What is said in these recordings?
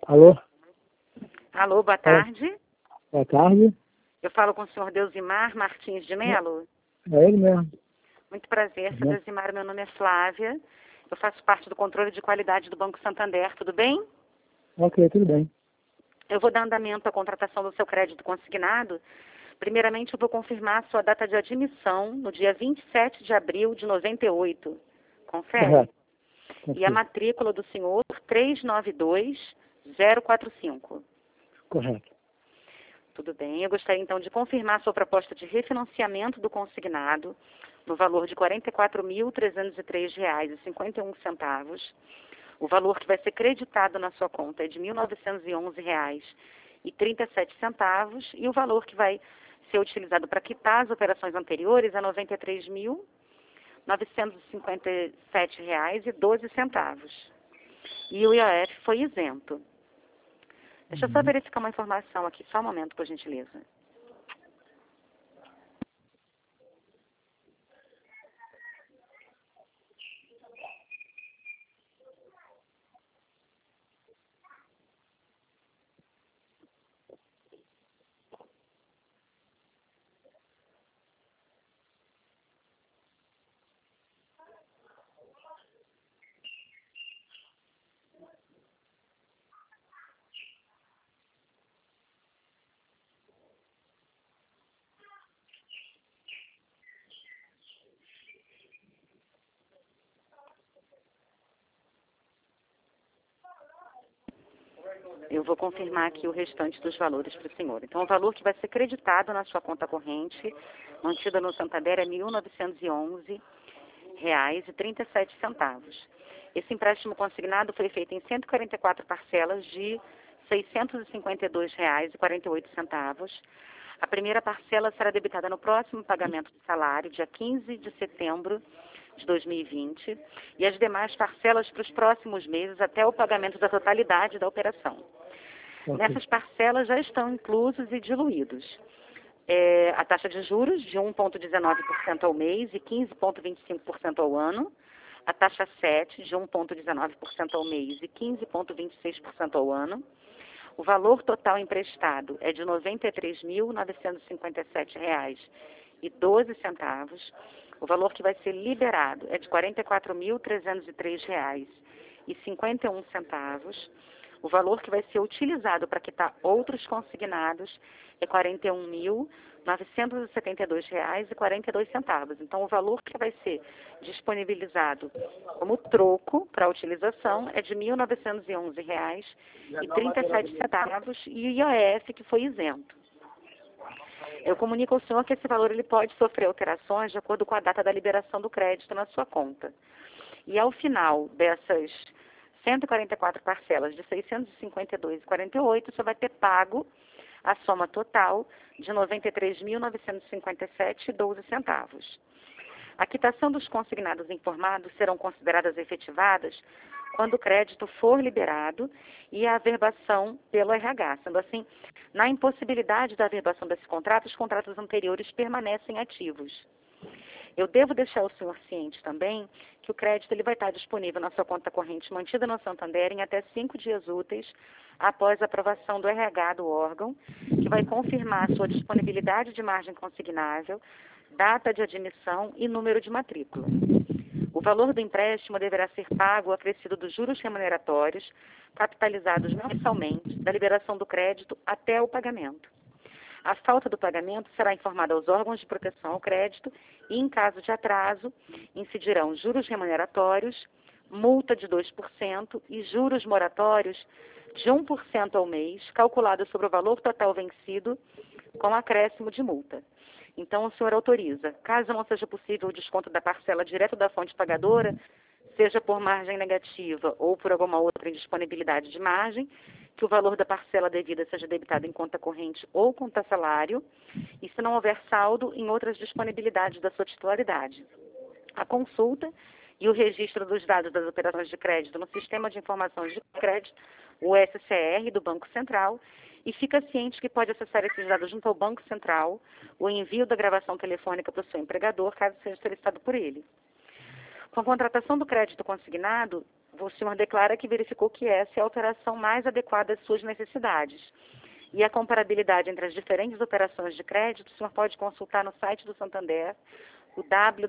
Alô? Alô, boa Alô? tarde. Boa tarde. Eu falo com o senhor Deusimar Martins de Melo. É ele mesmo. Muito prazer, senhor Deusimar. Meu nome é Flávia. Eu faço parte do controle de qualidade do Banco Santander. Tudo bem? Ok, tudo bem. Eu vou dar andamento à contratação do seu crédito consignado. Primeiramente, eu vou confirmar a sua data de admissão no dia 27 de abril de 98. Confere? Correto. E a matrícula do senhor 392045. Correto. Tudo bem. Eu gostaria, então, de confirmar a sua proposta de refinanciamento do consignado no valor de R$ 44.303,51. O valor que vai ser creditado na sua conta é de R$ 1.911,37 e o valor que vai ser utilizado para quitar as operações anteriores é R$ 93.957,12. E o IOF foi isento. Deixa eu só verificar uma informação aqui, só um momento, por gentileza. Eu vou confirmar aqui o restante dos valores para o senhor. Então, o valor que vai ser creditado na sua conta corrente, mantida no Santander, é R$ 1.911,37. Esse empréstimo consignado foi feito em 144 parcelas de R$ 652,48. A primeira parcela será debitada no próximo pagamento do salário, dia 15 de setembro de 2020, e as demais parcelas para os próximos meses até o pagamento da totalidade da operação. Ok. Nessas parcelas já estão inclusos e diluídos a taxa de juros de 1,19% ao mês e 15,25% ao ano, a taxa 7 de 1,19% ao mês e 15,26% ao ano. O valor total emprestado é de R$ 93.957,12. O valor que vai ser liberado é de R$ 44.303,51. O valor que vai ser utilizado para quitar outros consignados é R$ 41.972,42. Então, o valor que vai ser disponibilizado como troco para a utilização é de R$ 1.911,37 e o IOF que foi isento. Eu comunico ao senhor que esse valor ele pode sofrer alterações de acordo com a data da liberação do crédito na sua conta. E ao final dessas 144 parcelas de R$ 652,48, você vai ter pago a soma total de R$ 93.957,12. A quitação dos consignados informados serão consideradas efetivadas quando o crédito for liberado e a averbação pelo RH. Sendo assim, na impossibilidade da averbação desse contrato, os contratos anteriores permanecem ativos. Eu devo deixar o senhor ciente também que o crédito ele vai estar disponível na sua conta corrente mantida no Santander em até 5 dias úteis após a aprovação do RH do órgão, que vai confirmar a sua disponibilidade de margem consignável, data de admissão e número de matrícula. O valor do empréstimo deverá ser pago acrescido dos juros remuneratórios, capitalizados mensalmente, da liberação do crédito até o pagamento. A falta do pagamento será informada aos órgãos de proteção ao crédito e, em caso de atraso, incidirão juros remuneratórios, multa de 2% e juros moratórios de 1% ao mês, calculados sobre o valor total vencido, com acréscimo de multa. Então, o senhor autoriza, caso não seja possível o desconto da parcela direto da fonte pagadora, seja por margem negativa ou por alguma outra indisponibilidade de margem, que o valor da parcela devida seja debitado em conta corrente ou conta salário, e se não houver saldo, em outras disponibilidades da sua titularidade. A consulta e o registro dos dados das operações de crédito no Sistema de Informações de Crédito, o SCR, do Banco Central, e fica ciente que pode acessar esses dados junto ao Banco Central, o envio da gravação telefônica para o seu empregador, caso seja solicitado por ele. Com a contratação do crédito consignado, o senhor declara que verificou que essa é a operação mais adequada às suas necessidades. E a comparabilidade entre as diferentes operações de crédito, o senhor pode consultar no site do Santander, o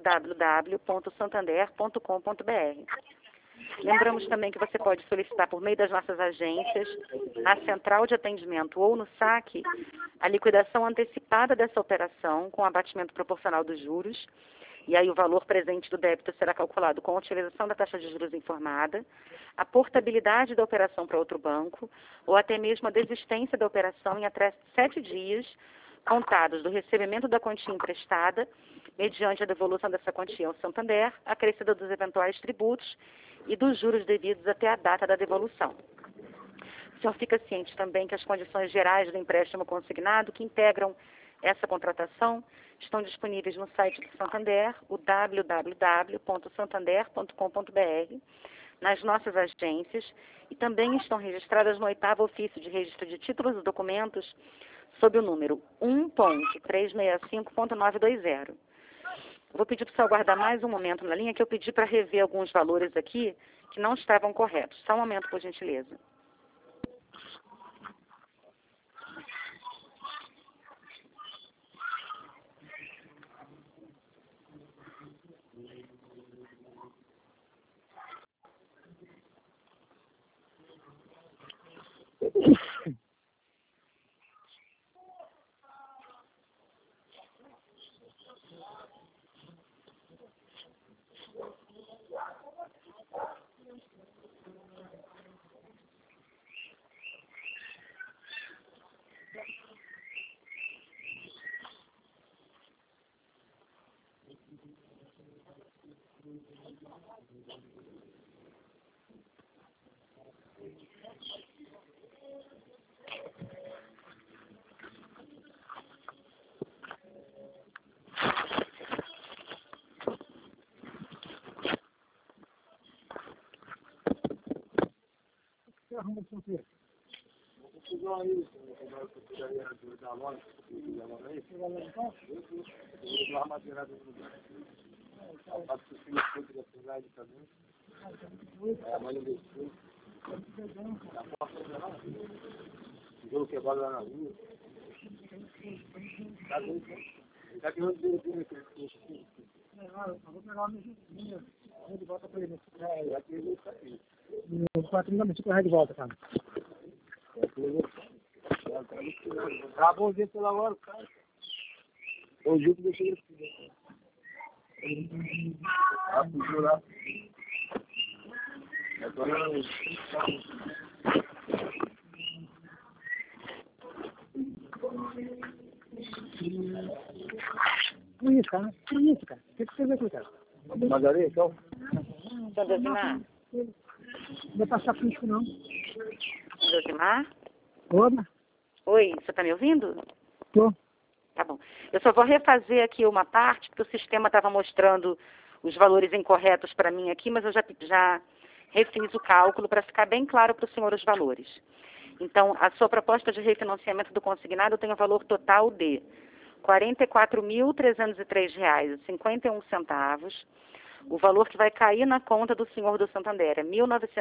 www.santander.com.br. Lembramos também que você pode solicitar por meio das nossas agências, na central de atendimento ou no saque, a liquidação antecipada dessa operação com abatimento proporcional dos juros. E aí o valor presente do débito será calculado com a utilização da taxa de juros informada, a portabilidade da operação para outro banco, ou até mesmo a desistência da operação em até 7 dias, contados do recebimento da quantia emprestada, mediante a devolução dessa quantia ao Santander, acrescida dos eventuais tributos e dos juros devidos até a data da devolução. O senhor fica ciente também que as condições gerais do empréstimo consignado que integram essa contratação estão disponíveis no site do Santander, o www.santander.com.br, nas nossas agências e também estão registradas no 8º ofício de registro de títulos e documentos sob o número 1.365.920. Vou pedir para o senhor aguardar mais um momento na linha, que eu pedi para rever alguns valores aqui que não estavam corretos. Só um momento, por gentileza. O patrão da minha correr de volta, cara. Tá bonzinho pela hora, cara. O Júlio deixou ele. Ah, fugiu lá. Agora Que isso, cara? Que isso, cara? O que você fez aqui, cara? Magarei, então? Senhor Josimar? Não vai passar por isso, não. Senhor Josimar? Oba, Oi, você está me ouvindo? tô. Tá bom. Eu só vou refazer aqui uma parte, porque o sistema estava mostrando os valores incorretos para mim aqui, mas eu já refiz o cálculo para ficar bem claro para o senhor os valores. Então, a sua proposta de refinanciamento do consignado tem o valor total de R$ 44.303,51. O valor que vai cair na conta do senhor do Santander é R$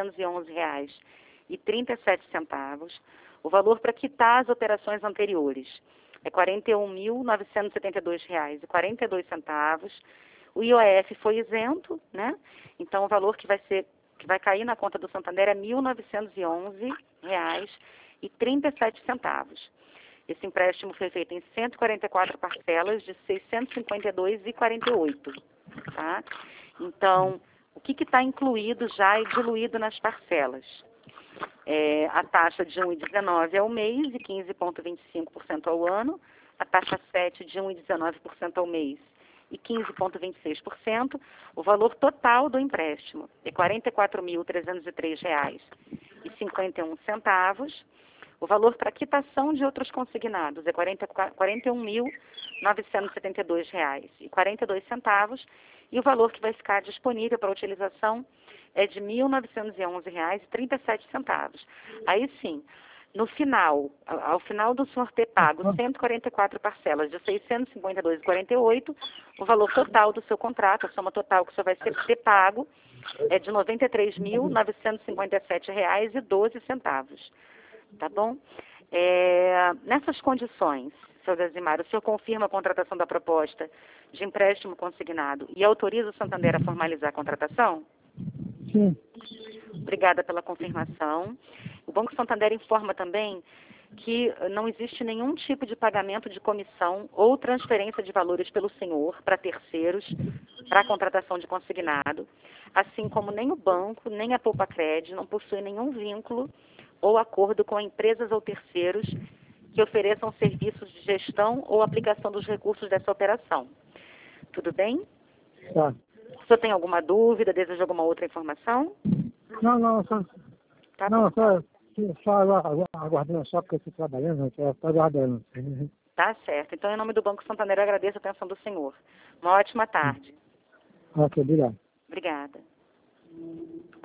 1.911,37. O valor para quitar as operações anteriores é R$ 41.972,42. O IOF foi isento, né? Então, o valor que vai cair na conta do Santander é R$ 1.911,37. Esse empréstimo foi feito em 144 parcelas de R$ 652,48, tá? Então, o que está incluído já e diluído nas parcelas? A taxa de 1,19 ao mês e 15,25% ao ano, a taxa 7 de 1,19% ao mês e 15,26%, o valor total do empréstimo é R$ 44.303,51. O valor para quitação de outros consignados é R$ 41.972,42. E o valor que vai ficar disponível para utilização é de R$ 1.911,37. Aí sim, no final, ao final do senhor ter pago 144 parcelas de R$ 652,48, o valor total do seu contrato, a soma total que o senhor vai ter pago é de R$ 93.957,12. Tá bom? Nessas condições, seu Desimar, o senhor confirma a contratação da proposta de empréstimo consignado e autoriza o Santander a formalizar a contratação? Sim. Obrigada pela confirmação. O Banco Santander informa também que não existe nenhum tipo de pagamento de comissão ou transferência de valores pelo senhor para terceiros para a contratação de consignado, assim como nem o banco, nem a Poupacred não possuem nenhum vínculo ou acordo com empresas ou terceiros que ofereçam serviços de gestão ou aplicação dos recursos dessa operação. Tudo bem? Tá. O senhor tem alguma dúvida, deseja alguma outra informação? Não, só... Tá Não, bom. só aguardando só porque eu estou trabalhando, estou aguardando. Tá certo. Então, em nome do Banco Santander, eu agradeço a atenção do senhor. Uma ótima tarde. Ok, obrigado. Obrigada.